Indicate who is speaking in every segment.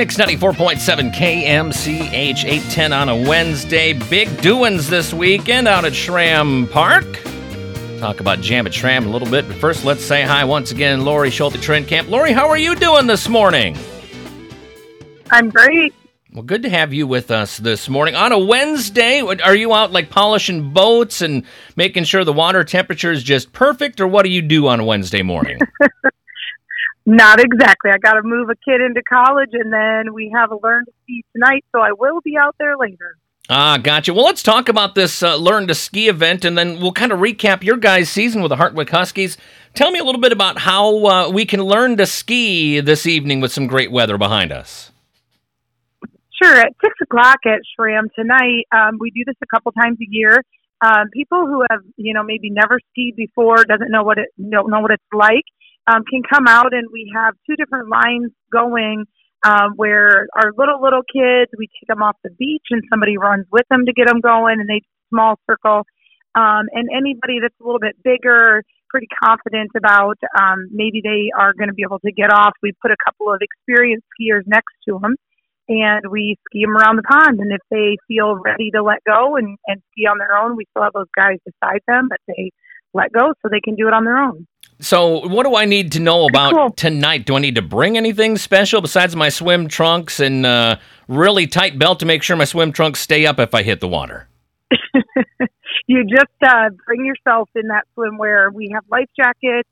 Speaker 1: Mix 94.7 KMCH 810 on a Wednesday. Big doings this weekend out at Schramm Park. Talk about Jam at Schramm a little bit, but first let's say hi once again, Lori Schulte-Trenkamp. Lori, how are you doing this morning?
Speaker 2: I'm great.
Speaker 1: Well, good to have you with us this morning. On a Wednesday, are you out like polishing boats and making sure the water temperature is just perfect, or what do you do on a Wednesday morning?
Speaker 2: Not exactly. I got to move a kid into college, and then we have a Learn to Ski tonight, so I will be out there later.
Speaker 1: Ah, gotcha. Well, let's talk about this Learn to Ski event, and then we'll kind of recap your guys' season with the Hartwick Huskies. Tell me a little bit about how we can learn to ski this evening with some great weather behind us.
Speaker 2: Sure. At 6 o'clock at Schramm tonight, we do this a couple times a year. People who have, maybe never skied before, don't know what it's like, can come out, and we have two different lines going where our little kids, we take them off the beach and somebody runs with them to get them going, and they small circle. And anybody that's a little bit bigger, pretty confident about maybe they are going to be able to get off, we put a couple of experienced skiers next to them, and we ski them around the pond. And if they feel ready to let go and ski on their own, we still have those guys beside them, but they let go so they can do it on their own.
Speaker 1: So what do I need to know about tonight? Do I need to bring anything special besides my swim trunks and really tight belt to make sure my swim trunks stay up if I hit the water?
Speaker 2: You just bring yourself in that swimwear. We have life jackets.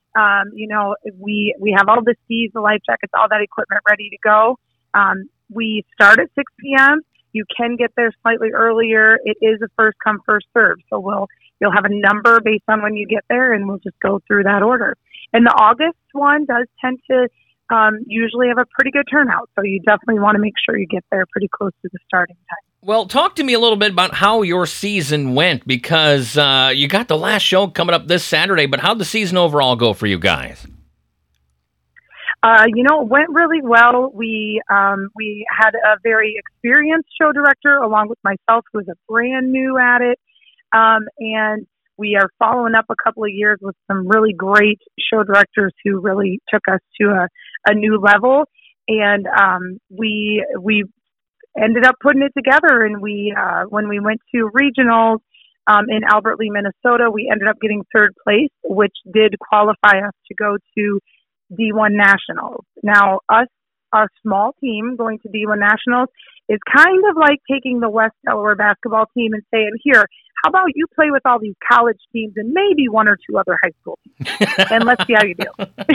Speaker 2: We have all the skis, the life jackets, all that equipment ready to go. We start at 6 p.m. You can get there slightly earlier. It is a first come, first serve. So you'll have a number based on when you get there, and we'll just go through that order. And the August one does tend to usually have a pretty good turnout. So you definitely want to make sure you get there pretty close to the starting time.
Speaker 1: Well, talk to me a little bit about how your season went, because you got the last show coming up this Saturday, but how'd the season overall go for you guys?
Speaker 2: It went really well. We had a very experienced show director along with myself, who was a brand new at it. And we are following up a couple of years with some really great show directors who really took us to a new level. And we ended up putting it together. And when we went to regionals in Albert Lea, Minnesota, we ended up getting third place, which did qualify us to go to D1 Nationals. Now, our small team going to D1 Nationals is kind of like taking the West Delaware basketball team and saying, here, how about you play with all these college teams and maybe one or two other high school teams, and let's see how you do.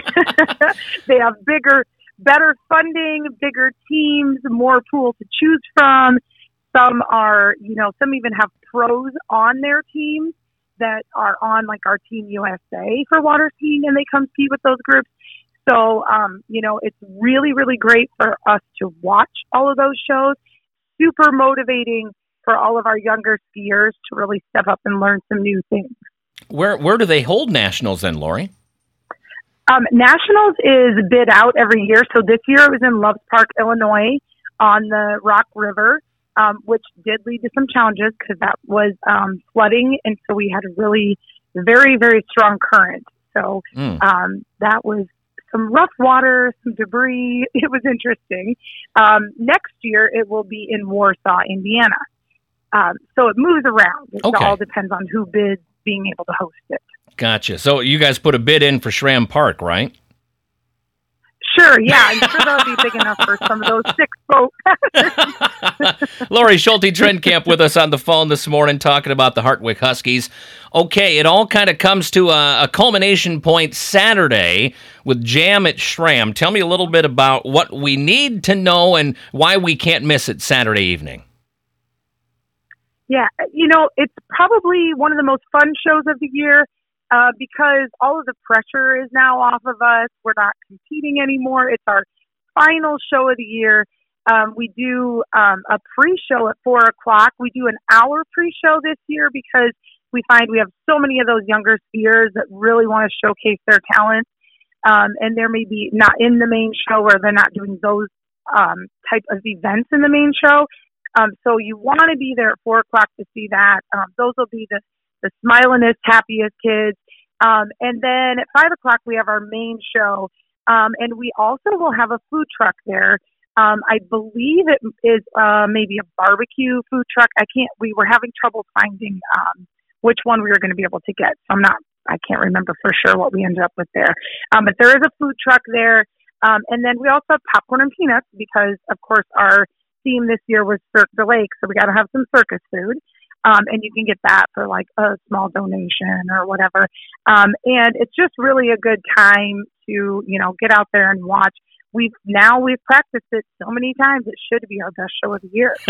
Speaker 2: They have better funding, bigger teams, more pools to choose from. Some are, some even have pros on their teams that are on like our Team USA for water skiing, and they come ski with those groups. So, it's really, really great for us to watch all of those shows. Super motivating for all of our younger skiers to really step up and learn some new things.
Speaker 1: Where do they hold nationals then, Lori?
Speaker 2: Nationals is bid out every year. So this year it was in Loves Park, Illinois on the Rock River, which did lead to some challenges because that was flooding. And so we had a really very, very strong current. So that was some rough water, some debris. It was interesting. Next year, it will be in Warsaw, Indiana. So it moves around. It all depends on who bids being able to host it.
Speaker 1: Gotcha. So you guys put a bid in for Schramm Park, right?
Speaker 2: Sure, yeah. I'm sure that'll be big enough for some of those 6 boats.
Speaker 1: Lori Schulte-Trenkamp with us on the phone this morning talking about the Hartwick Huskies. Okay, it all kind of comes to a culmination point Saturday with Jam at Schramm. Tell me a little bit about what we need to know and why we can't miss it Saturday evening.
Speaker 2: Yeah, it's probably one of the most fun shows of the year. Because all of the pressure is now off of us. We're not competing anymore. It's our final show of the year. We do a pre-show at 4 o'clock. We do an hour pre-show this year because we find we have so many of those younger skiers that really want to showcase their talents. And they're maybe not in the main show, or they're not doing those type of events in the main show. So you want to be there at 4 o'clock to see that. Those will be the smilingest, happiest kids. And then at 5 o'clock, we have our main show. And we also will have a food truck there I believe it is maybe a barbecue food truck. We were having trouble finding which one we were going to be able to get. So I can't remember for sure what we ended up with there. But there is a food truck there. And then we also have popcorn and peanuts because, of course, our theme this year was Cirque du Lake. So we got to have some circus food. And you can get that for like a small donation or whatever. And it's just really a good time to, get out there and watch. We've practiced it so many times. It should be our best show of the year.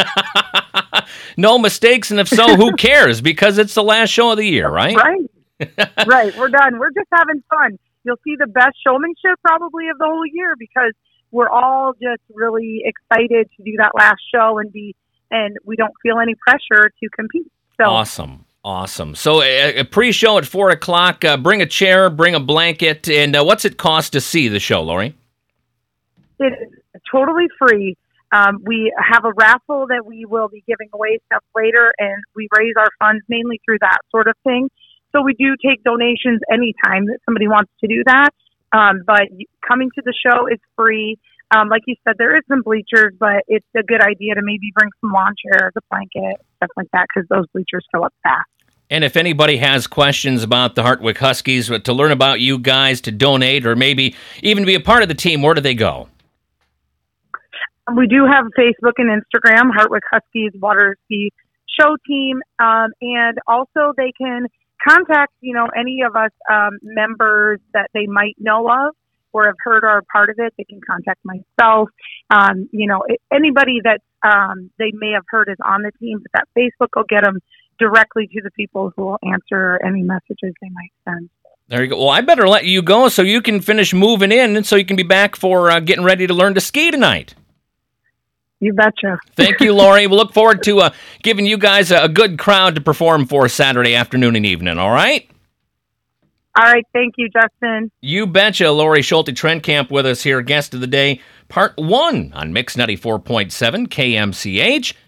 Speaker 1: No mistakes. And if so, who cares? Because it's the last show of the year, right?
Speaker 2: Right. We're done. We're just having fun. You'll see the best showmanship probably of the whole year because we're all just really excited to do that last show and we don't feel any pressure to compete. So
Speaker 1: Awesome. So a pre-show at 4:00, bring a chair, bring a blanket, and what's it cost to see the show, Lori?
Speaker 2: It is totally free. We have a raffle that we will be giving away stuff later, and we raise our funds mainly through that sort of thing. So we do take donations anytime that somebody wants to do that. But coming to the show is free. Like you said, there is some bleachers, but it's a good idea to maybe bring some lawn chairs, a blanket, stuff like that, because those bleachers fill up fast.
Speaker 1: And if anybody has questions about the Hartwick Huskies, to learn about you guys, to donate, or maybe even be a part of the team, where do they go?
Speaker 2: We do have Facebook and Instagram, Hartwick Huskies Water Ski Show Team, and also they can contact, any of us members that they might know of or have heard are a part of it. They can contact myself. Anybody that they may have heard is on the team, but that Facebook will get them directly to the people who will answer any messages they might send.
Speaker 1: There you go. Well, I better let you go so you can finish moving in and so you can be back for getting ready to learn to ski tonight.
Speaker 2: You betcha.
Speaker 1: Thank you, Lori. We'll look forward to giving you guys a good crowd to perform for Saturday afternoon and evening, all right?
Speaker 2: All right. Thank you, Justin.
Speaker 1: You betcha. Lori Schulte-Trencamp with us here, guest of the day, part 1 on Mix 94.7 KMCH.